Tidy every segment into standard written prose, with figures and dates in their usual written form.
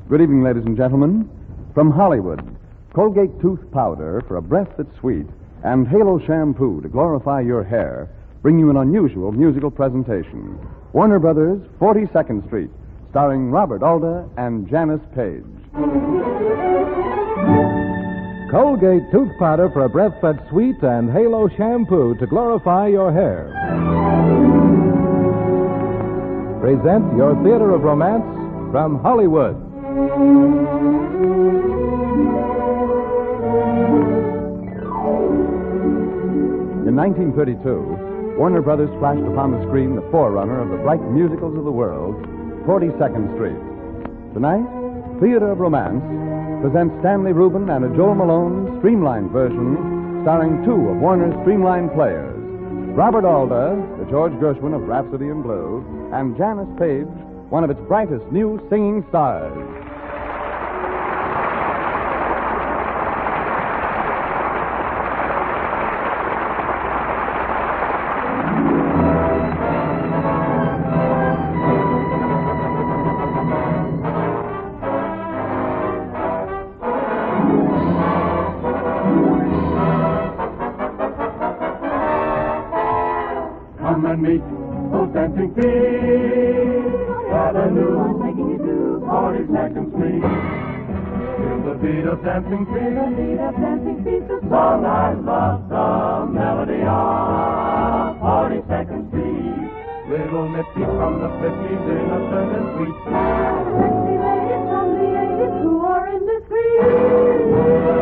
Good evening, ladies and gentlemen. From Hollywood, Colgate Tooth Powder for a breath that's sweet and Halo Shampoo to glorify your hair bring you an unusual musical presentation. Warner Brothers, 42nd Street, starring Robert Alda and Janice Page. Colgate Tooth Powder for a breath that's sweet and Halo Shampoo to glorify your hair. Present your theater of romance from Hollywood. In 1932, Warner Brothers flashed upon the screen the forerunner of the bright musicals of the world, 42nd Street. Tonight, Theater of Romance presents Stanley Rubin and a Joel Malone streamlined version starring two of Warner's streamlined players, Robert Alda, the George Gershwin of Rhapsody in Blue, and Janice Page, one of its brightest new singing stars. Come and meet those dancing feet. Avenue, making you do 42nd Street. Feel the beat of dancing feet. The beat of dancing feet. The song I love, the melody of 42nd Street. Little Mitzi from the 50s, innocent and sweet. Sexy ladies from the 80s who are indiscreet.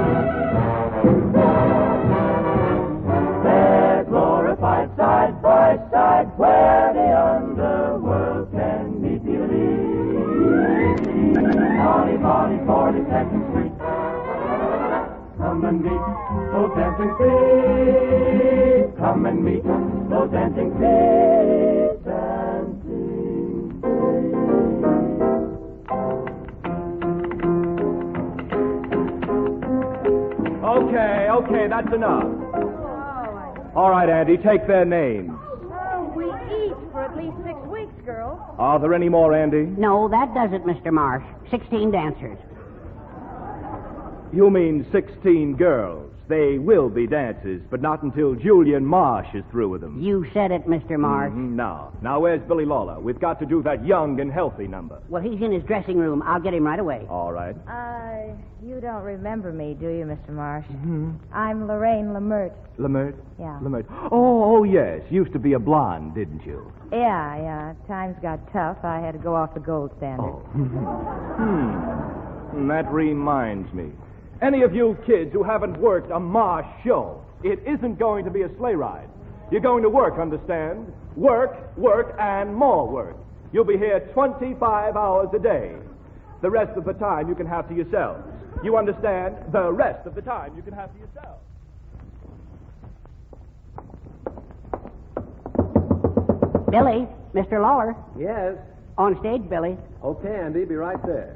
Side by side, where the underworld can meet the elite. Molly, Molly, 42nd Street. Come and meet those dancing feet. Come and meet those dancing feet. Dancing feet. Okay, that's enough. All right, Andy, take their names. Oh, we eat for at least 6 weeks, girls. Are there any more, Andy? No, that does it, Mr. Marsh. 16 dancers. You mean 16 girls. They will be dancers, but not until Julian Marsh is through with them. You said it, Mr. Marsh. Now, where's Billy Lawler? We've got to do that young and healthy number. Well, he's in his dressing room. I'll get him right away. All right. You don't remember me, do you, Mr. Marsh? Mm-hmm. I'm Lorraine Lemert. Lemert? Yeah. Lemert. Oh, yes. Used to be a blonde, didn't you? Yeah. Times got tough. I had to go off the gold standard. Oh. That reminds me. Any of you kids who haven't worked a Marsh show, it isn't going to be a sleigh ride. You're going to work, understand? Work, and more work. You'll be here 25 hours a day. The rest of the time you can have to yourselves. You understand? The rest of the time you can have to yourselves. Billy, Mr. Lawler. Yes. On stage, Billy. Okay, Andy, be right there.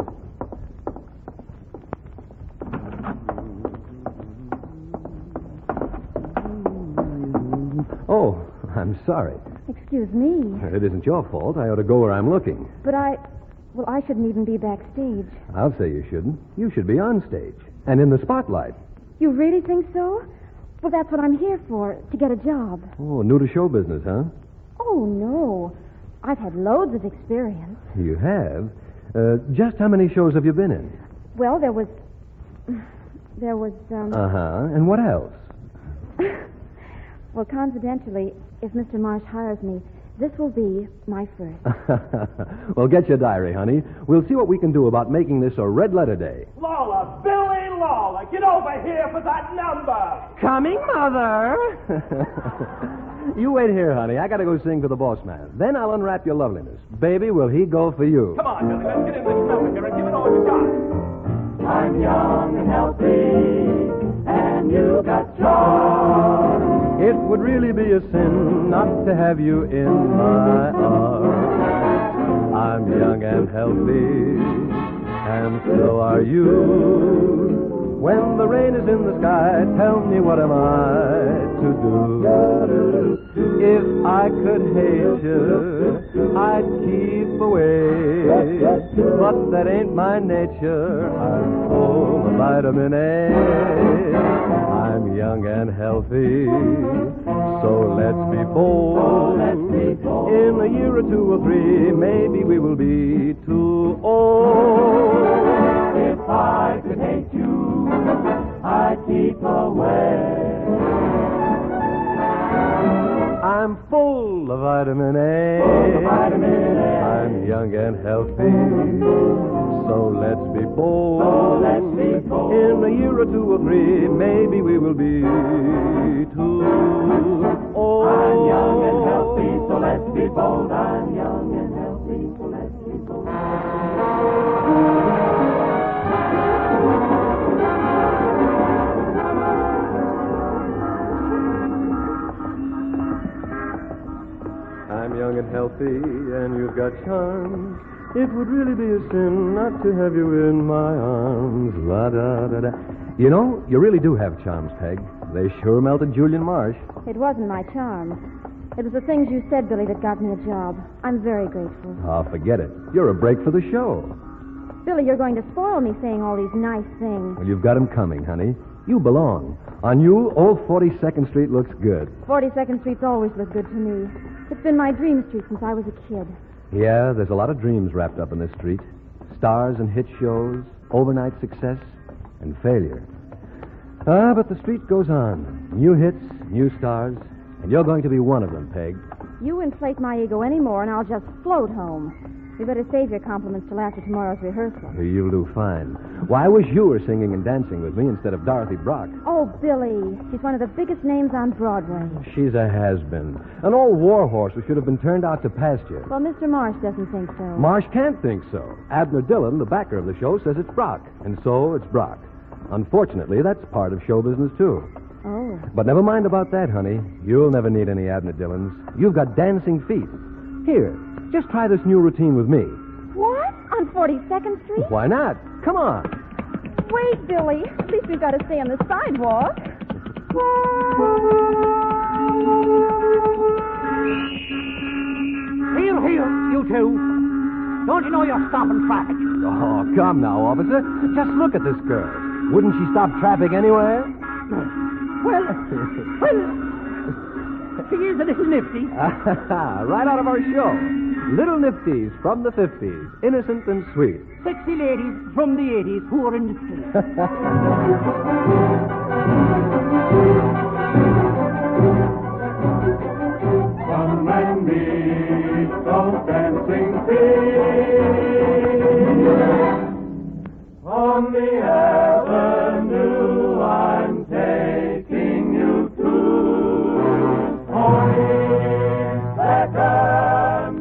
Oh, I'm sorry. Excuse me. It isn't your fault. I ought to go where I'm looking. But I shouldn't even be backstage. I'll say you shouldn't. You should be on stage and in the spotlight. You really think so? Well, that's what I'm here for, to get a job. Oh, new to show business, huh? Oh, no. I've had loads of experience. You have? Just how many shows have you been in? Well, there was... Uh-huh. And what else? Well, confidentially, if Mr. Marsh hires me, this will be my first. Well, get your diary, honey. We'll see what we can do about making this a red-letter day. Lawler, Billy Lawler, get over here for that number. Coming, Mother. You wait here, honey. I got to go sing for the boss man. Then I'll unwrap your loveliness. Baby, will he go for you? Come on, Billy, let's get in this number here and give it all you got. I'm young and healthy, and you got charm. It would really be a sin not to have you in my arms. I'm young and healthy, and so are you. When the rain is in the sky, tell me what am I to do? If I could hate you, I'd keep away. But that ain't my nature. I'm full of vitamin A. I'm young and healthy, so let's be bold. In a year or two or three, maybe we will be too old. If I could hate you, I'd keep away. I'm full of vitamin A. Full of vitamin A. I'm young and healthy, so let's be bold. So let's be bold. In a year or two or three, maybe we will be too old. I'm young and healthy, so let's be bold. I'm young and healthy, so let's be bold. I'm young and healthy, and you've got charms. It would really be a sin not to have you in my arms. La-da-da-da. You know, you really do have charms, Peg. They sure melted Julian Marsh. It wasn't my charms. It was the things you said, Billy, that got me a job. I'm very grateful. Oh, forget it. You're a break for the show. Billy, you're going to spoil me saying all these nice things. Well, you've got 'em coming, honey. You belong. On you, old 42nd Street looks good. 42nd Street's always looked good to me. It's been my dream street since I was a kid. Yeah, there's a lot of dreams wrapped up in this street. Stars and hit shows, overnight success, and failure. But the street goes on. New hits, new stars, and you're going to be one of them, Peg. You inflate my ego anymore, and I'll just float home. You better save your compliments till after tomorrow's rehearsal. You'll do fine. Why, I wish you were singing and dancing with me instead of Dorothy Brock. Oh, Billy. She's one of the biggest names on Broadway. She's a has-been. An old war horse who should have been turned out to pasture. Well, Mr. Marsh doesn't think so. Marsh can't think so. Abner Dillon, the backer of the show, says it's Brock. And so it's Brock. Unfortunately, that's part of show business, too. Oh. But never mind about that, honey. You'll never need any Abner Dillons. You've got dancing feet. Here, just try this new routine with me. What? On 42nd Street? Why not? Come on. Wait, Billy. At least we've got to stay on the sidewalk. Here, you two. Don't you know you're stopping traffic? Oh, come now, officer. Just look at this girl. Wouldn't she stop traffic anywhere? Well, she is a little nifty. Right out of our show. Little Nifties from the 50s. Innocent and sweet. Sexy ladies from the 80s who are in the street. Come and meet those dancing feet. On the avenue I'm taking you to. 42nd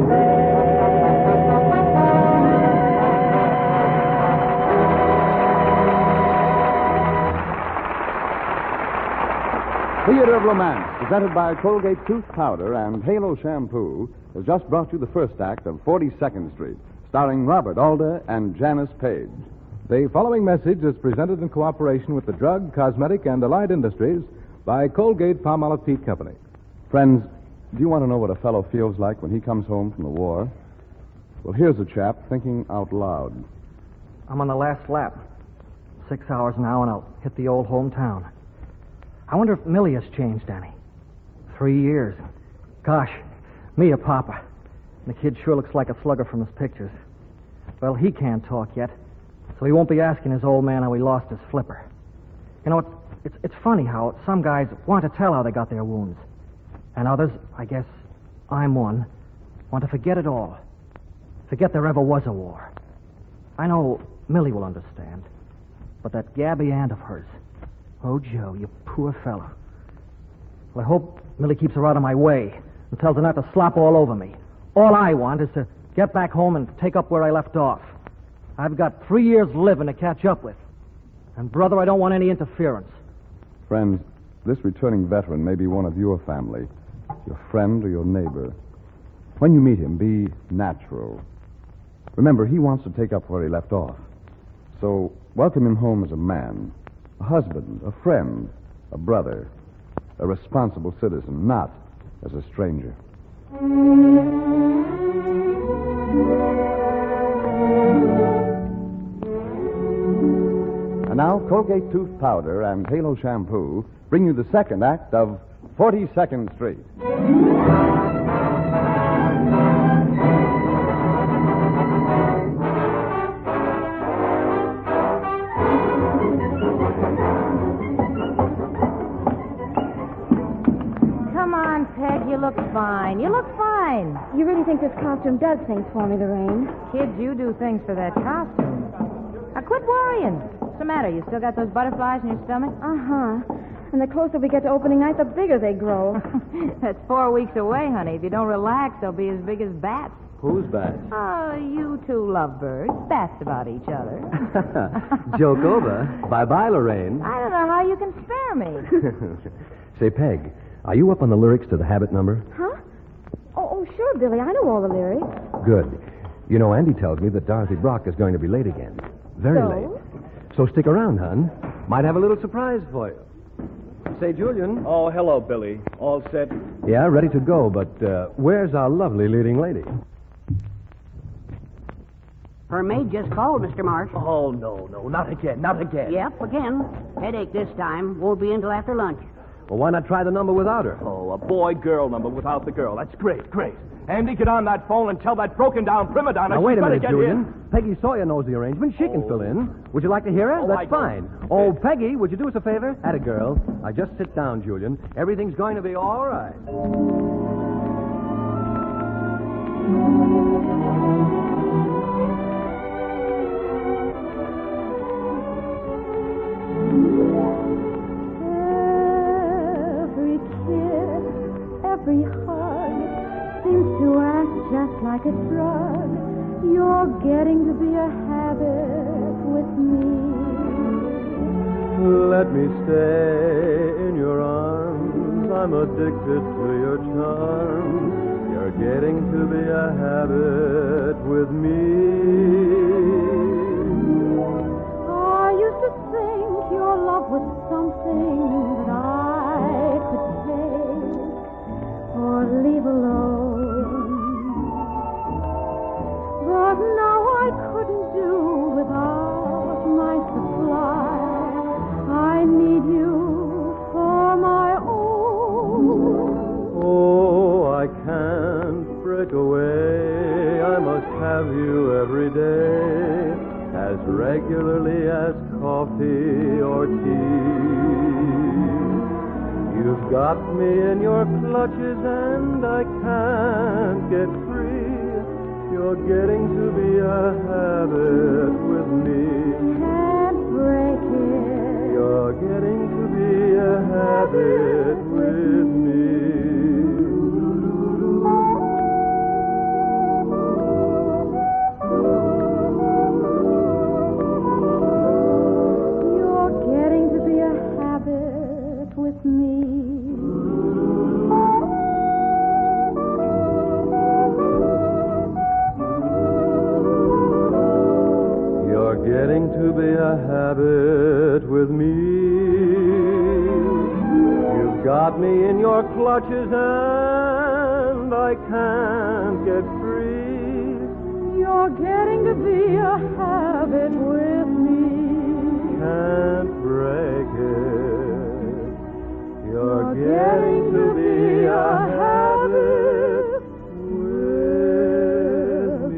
Theater of Romance, presented by Colgate Tooth Powder and Halo Shampoo, has just brought you the first act of 42nd Street, starring Robert Alda and Janice Page. The following message is presented in cooperation with the Drug, Cosmetic, and Allied Industries by Colgate Palmolive Peat Company. Friends, do you want to know what a fellow feels like when he comes home from the war? Well, here's a chap thinking out loud. I'm on the last lap. 6 hours now, and I'll hit the old hometown. I wonder if Millie has changed any. 3 years. Gosh, me a papa. The kid sure looks like a slugger from his pictures. Well, he can't talk yet, so he won't be asking his old man how he lost his flipper. You know, it's funny how some guys want to tell how they got their wounds. And others, I guess I'm one, want to forget it all. Forget there ever was a war. I know Millie will understand. But that Gabby aunt of hers, oh, Joe, you poor fellow. Well, I hope Millie keeps her out of my way and tells her not to slop all over me. All I want is to get back home and take up where I left off. I've got 3 years living to catch up with. And, brother, I don't want any interference. Friends, this returning veteran may be one of your family, your friend or your neighbor. When you meet him, be natural. Remember, he wants to take up where he left off. So welcome him home as a man, a husband, a friend, a brother, a responsible citizen, not as a stranger. And now, Colgate Tooth Powder and Halo Shampoo bring you the second act of 42nd Street. Come on, Peg, you look fine. You look fine. You really think this costume does things for me, Lorraine? Kids, you do things for that costume. Now, quit worrying. What's the matter? You still got those butterflies in your stomach? Uh-huh. And the closer we get to opening night, the bigger they grow. That's 4 weeks away, honey. If you don't relax, they'll be as big as bats. Who's bats? Oh, you two lovebirds. Bats about each other. Joke over. Bye-bye, Lorraine. I don't know how you can spare me. Say, Peg, are you up on the lyrics to the Habit number? Huh? Oh, sure, Billy. I know all the lyrics. Good. You know, Andy tells me that Dorothy Brock is going to be late again. Very So? late. So stick around, hon. Might have a little surprise for you. Say, Julian. Oh, hello, Billy. All set? Yeah, ready to go, but where's our lovely leading lady? Her maid just called, Mr. Marsh. Oh, no, not again, not again. Yep, again. Headache this time. Won't be until after lunch. Well, why not try the number without her? Oh, a boy-girl number without the girl. That's great. Andy, get on that phone and tell that broken-down prima donna Now, she's wait a gotta minute, get Julian. here. Peggy Sawyer knows the arrangement. She can fill in. Would you like to hear her? Oh, That's I don't. fine. Oh, Peggy, would you do us a favor? Atta girl. Now, just sit down, Julian. Everything's going to be all right. Every kiss, every hug seems to act just like a drug. You're getting to be a habit with me. Let me stay in your arms. I'm addicted to your charms. You're getting to be a habit with me. I used to think your love was something that I could take or leave alone. But now I couldn't do without my supply. I need you for my own. Oh, I can't break away. I must have you every day, as regularly as coffee or tea. You've got me in your clutches and I can't get free. You're getting to be a habit with me. Can't break it. You're getting to be a habit with me. You're getting to be a habit with me. You're getting to be a habit with me. You've got me in your clutches and I can't get free. You're getting to be a habit with me. Can't break it. You're getting to be a habit with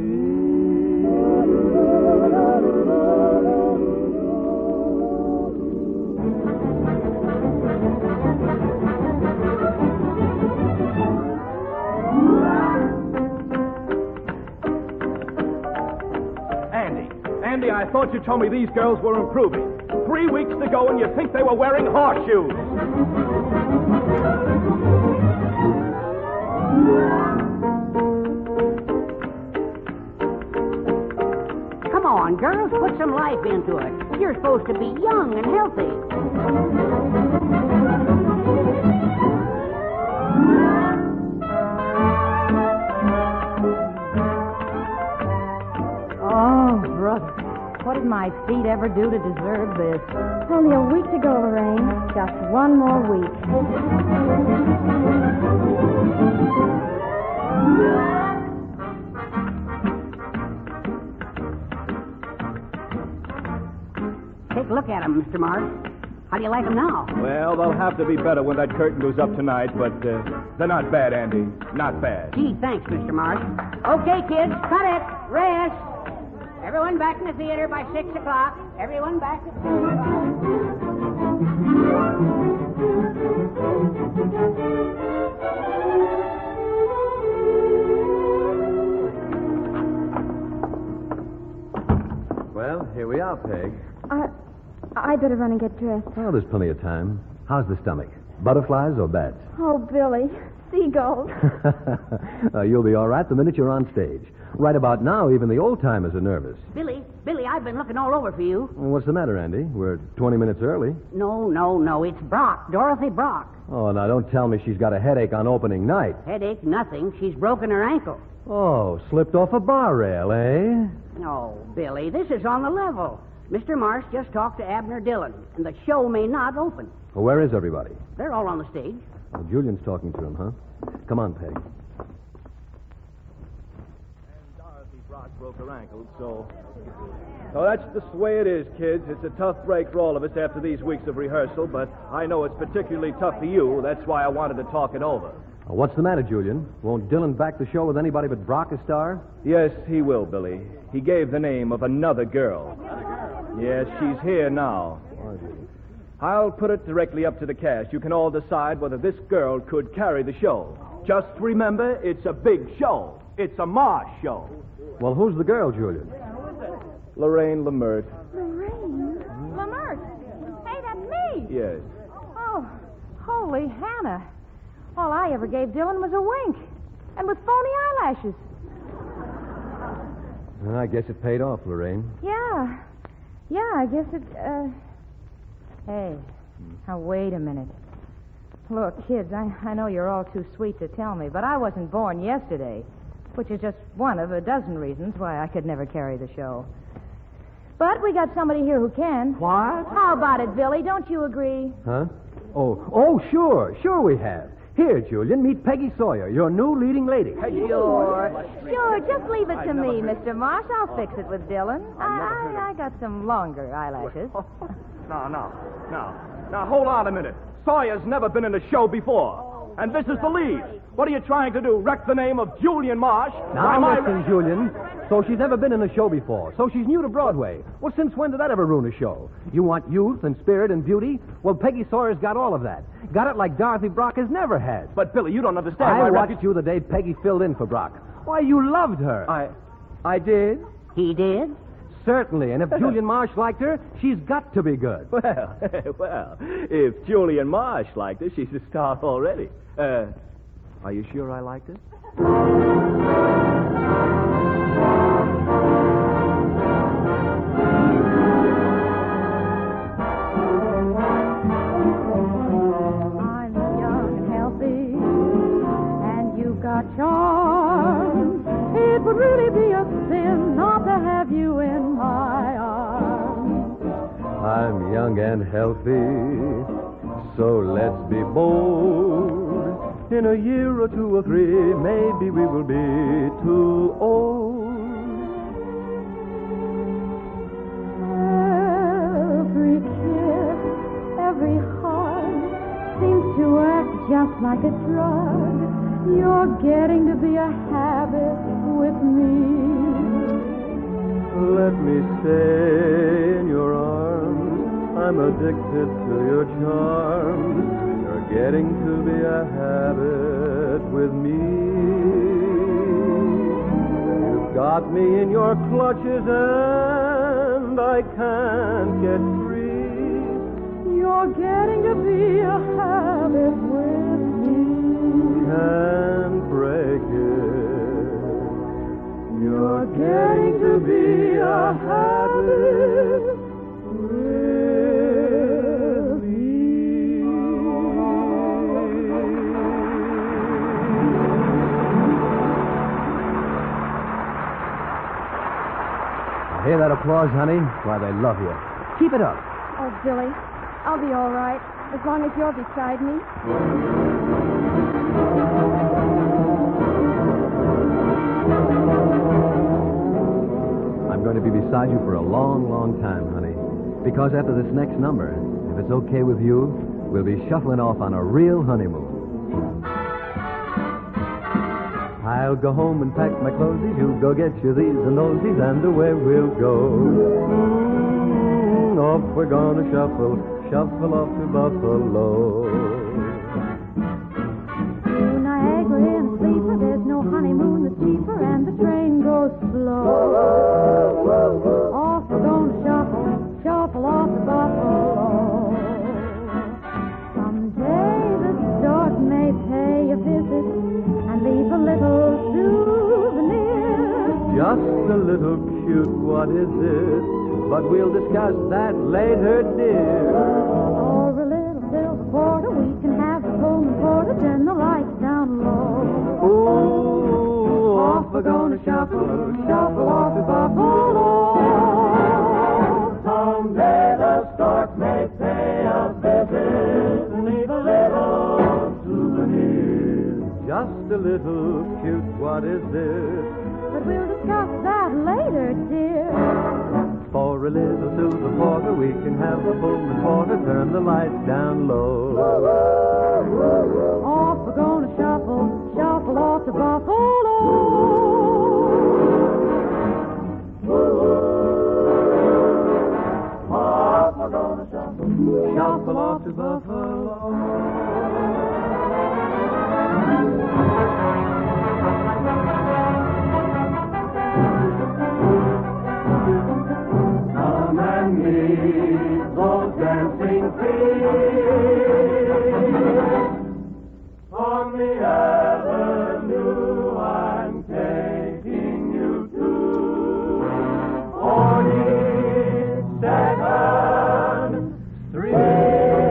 Andy, I thought you told me these girls were improving. 3 weeks to go and you think they were wearing horseshoes. Come on, girls, put some life into it. You're supposed to be young and healthy. Oh, brother. What did my feet ever do to deserve this? Only a week to go, Lorraine. Just one more week. Take a look at them, Mr. Marsh. How do you like them now? Well, they'll have to be better when that curtain goes up tonight, but they're not bad, Andy. Not bad. Gee, thanks, Mr. Marsh. Okay, kids, cut it. Rest. Everyone back in the theater by 6 o'clock. Everyone back at 6 Well, here we are, Peg. I better run and get dressed. Oh, there's plenty of time. How's the stomach? Butterflies or bats? Oh, Billy. Seagulls. You'll be all right the minute you're on stage. Right about now, even the old-timers are nervous. Billy, I've been looking all over for you. Well, what's the matter, Andy? We're 20 minutes early. No. It's Brock. Dorothy Brock. Oh, now don't tell me she's got a headache on opening night. Headache, nothing. She's broken her ankle. Oh, slipped off a bar rail, eh? No, Billy, this is on the level. Mr. Marsh just talked to Abner Dillon, and the show may not open. Well, where is everybody? They're all on the stage. Oh, Julian's talking to him, huh? Come on, Peg. And Dorothy Brock broke her ankle, so that's just the way it is, kids. It's a tough break for all of us after these weeks of rehearsal, but I know it's particularly tough for you. That's why I wanted to talk it over. Oh, what's the matter, Julian? Won't Dillon back the show with anybody but Brock a star? Yes, he will, Billy. He gave the name of another girl. Yes, she's here now. I'll put it directly up to the cast. You can all decide whether this girl could carry the show. Just remember, it's a big show. It's a Marsh show. Well, who's the girl, Julian? Lorraine Lamert. Lorraine? Lamert. Hey, that's me. Yes. Oh, holy Hannah. All I ever gave Dillon was a wink. And with phony eyelashes. Well, I guess it paid off, Lorraine. Yeah, I guess it, Hey, now wait a minute. Look, kids, I know you're all too sweet to tell me, but I wasn't born yesterday, which is just one of a dozen reasons why I could never carry the show. But we got somebody here who can. What? How about it, Billy? Don't you agree? Huh? Oh, sure we have. Here, Julian, meet Peggy Sawyer, your new leading lady. Sure, just leave it to me, Mr. Marsh. I'll fix it with Dillon. I got some longer eyelashes. Now, hold on a minute. Sawyer's never been in a show before. And this is the lead. What are you trying to do, wreck the name of Julian Marsh? Now listen, Julian. So she's never been in a show before. So she's new to Broadway. Well, since when did that ever ruin a show? You want youth and spirit and beauty? Well, Peggy Sawyer's got all of that. Got it like Dorothy Brock has never had. But, Billy, you don't understand. I watched you the day Peggy filled in for Brock. Why, you loved her. I did? He did? Certainly, and if Julian Marsh liked her, she's got to be good. Well, if Julian Marsh liked her, she's a star already. Are you sure I liked her? I'm young and healthy, and you've got charm. It would really be a sin not to have you in my arms. I'm young and healthy, so let's be bold. In a year or two or three, maybe we will be too old. Every kiss, every hug seems to act just like a drug. You're getting to be a habit with me. Let me stay in your arms. I'm addicted to your charms. You're getting to be a habit with me. You've got me in your clutches and I can't get free. You're getting to be a habit with me. Can't break it. You're getting to be a habit with me. Hear that applause, honey? Why, they love you. Keep it up. Oh, Billy, I'll be all right as long as you're beside me. I'm going to be beside you for a long, long time, honey. Because after this next number, if it's okay with you, we'll be shuffling off on a real honeymoon. I'll go home and pack my clothes. You go get you these and thosies, and away we'll go. Off we're gonna shuffle off to Buffalo. To Niagara in a sleeper, there's no honeymoon that's cheaper, and the train goes slow. Off we're gonna shuffle off to Buffalo. Someday the stork may pay a visit and leave a little souvenir. Just a little cute, what is it? But we'll discuss that later, dear. Or a little silver quarter, we can have the Pullman Porter, turn the lights down low. Ooh, off we're gonna shuffle off to Buffalo. Someday the stork may pay a visit and leave a little souvenir. Just a little cute, what is it? But we'll discuss that later, dear. For a little silver porter, we can have the Pullman Porter, turn the lights down low. Off we're gonna shuffle off to Buffalo. Off we're gonna Shuffle off to Buffalo. Come and meet those dancing feet on the avenue. I'm taking you to 42nd Street.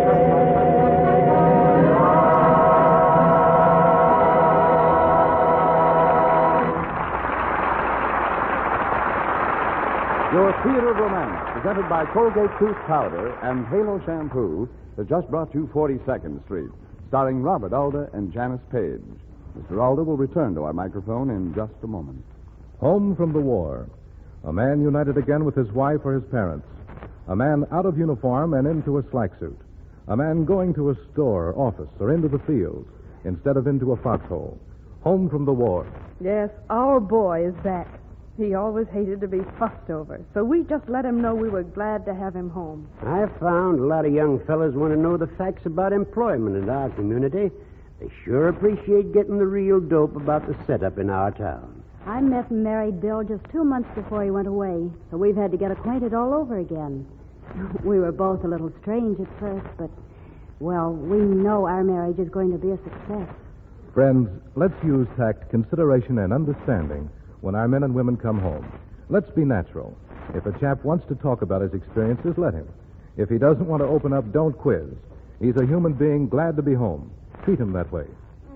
Your Theater of Romance, presented by Colgate Tooth Powder and Halo Shampoo, has just brought you 42nd Street, starring Robert Alda and Janice Page. Mr. Alda will return to our microphone in just a moment. Home from the war. A man united again with his wife or his parents. A man out of uniform and into a slack suit. A man going to a store, office, or into the fields instead of into a foxhole. Home from the war. Yes, our boy is back. He always hated to be fussed over, so we just let him know we were glad to have him home. I've found a lot of young fellas want to know the facts about employment in our community. They sure appreciate getting the real dope about the setup in our town. I met and married Bill just 2 months before he went away, so we've had to get acquainted all over again. We were both a little strange at first, but, well, we know our marriage is going to be a success. Friends, let's use tact, consideration, and understanding when our men and women come home. Let's be natural. If a chap wants to talk about his experiences, let him. If he doesn't want to open up, don't quiz. He's a human being glad to be home. Treat him that way.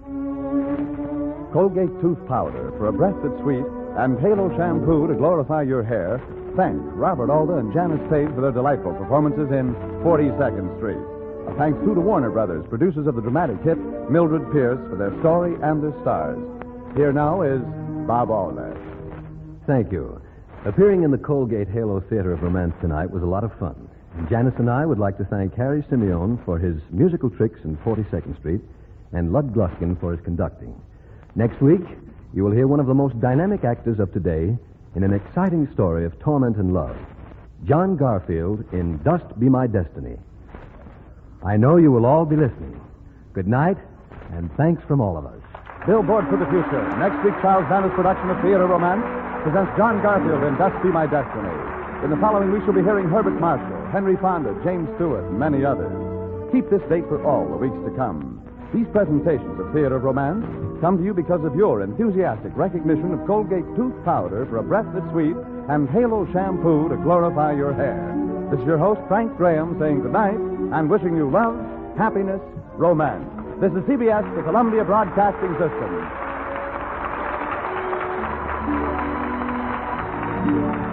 Colgate Tooth Powder for a breath that's sweet and Halo Shampoo to glorify your hair. Thank Robert Alda and Janice Page for their delightful performances in 42nd Street. A thanks too to Warner Brothers, producers of the dramatic hit Mildred Pierce, for their story and their stars. Here now is Bob Alda. Thank you. Appearing in the Colgate Halo Theater of Romance tonight was a lot of fun. And Janice and I would like to thank Harry Simeone for his musical tricks in 42nd Street and Lud Gluskin for his conducting. Next week, you will hear one of the most dynamic actors of today in an exciting story of torment and love. John Garfield in Dust Be My Destiny. I know you will all be listening. Good night, and thanks from all of us. Billboard for the Future. Next week, Charles Vanna's production of Theater Romance presents John Garfield in Dust Be My Destiny. In the following week, you'll be hearing Herbert Marshall, Henry Fonda, James Stewart, and many others. Keep this date for all the weeks to come. These presentations of Theater of Romance come to you because of your enthusiastic recognition of Colgate Tooth Powder for a breath that's sweet and Halo Shampoo to glorify your hair. This is your host, Frank Graham, saying good night and wishing you love, happiness, romance. This is CBS, the Columbia Broadcasting System.